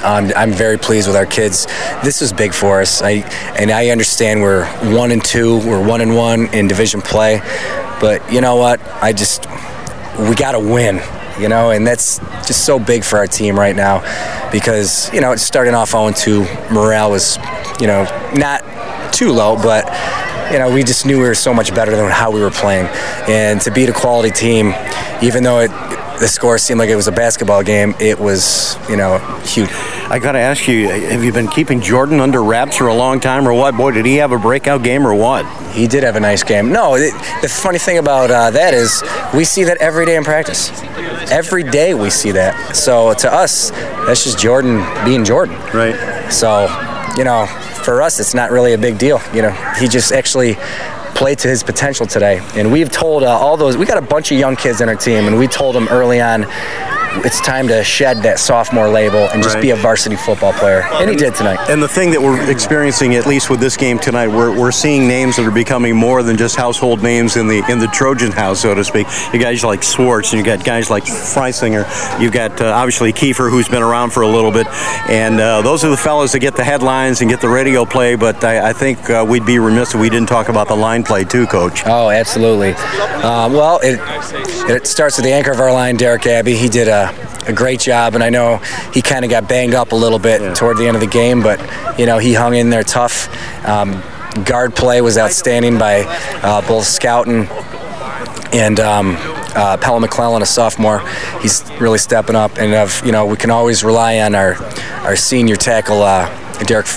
I'm very pleased with our kids. This was big for us. I understand we're 1-2, we're 1-1 in division play, but you know what? We got to win. And that's just so big for our team right now because, it's starting off 0-2. Morale was, not too low, but, we just knew we were so much better than how we were playing. And to beat a quality team, even though the score seemed like it was a basketball game, it was, huge. I got to ask you, have you been keeping Jordan under wraps for a long time or what? Boy, did he have a breakout game or what? He did have a nice game. No, the funny thing about that is we see that every day in practice. Every day we see that. So to us, that's just Jordan being Jordan. Right. So, for us, it's not really a big deal. He just actually played to his potential today. And we've told we got a bunch of young kids in our team, and we told them early on, it's time to shed that sophomore label and just be a varsity football player. And he did tonight. And the thing that we're experiencing, at least with this game tonight, we're seeing names that are becoming more than just household names in the Trojan house, so to speak. You guys like Swartz, and you got guys like Freisinger. You've got obviously Kiefer, who's been around for a little bit. And those are the fellas that get the headlines and get the radio play. But I think we'd be remiss if we didn't talk about the line play too, Coach. Oh, absolutely. Well, it starts with the anchor of our line, Derek Abbey. He did a great job, and I know he kind of got banged up a little bit toward the end of the game, but he hung in there tough. Guard play was outstanding by both Scouten and Pella McClellan, a sophomore. He's really stepping up, and we can always rely on our senior tackle, Derek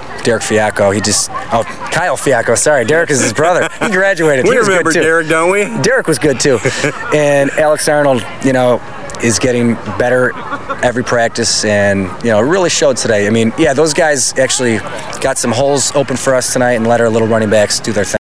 Fiacco. Kyle Fiacco, sorry. Derek is his brother. He graduated. We remember Derek, don't we? Derek was good too. And Alex Arnold, is getting better every practice and, really showed today. I mean, those guys actually got some holes open for us tonight and let our little running backs do their thing.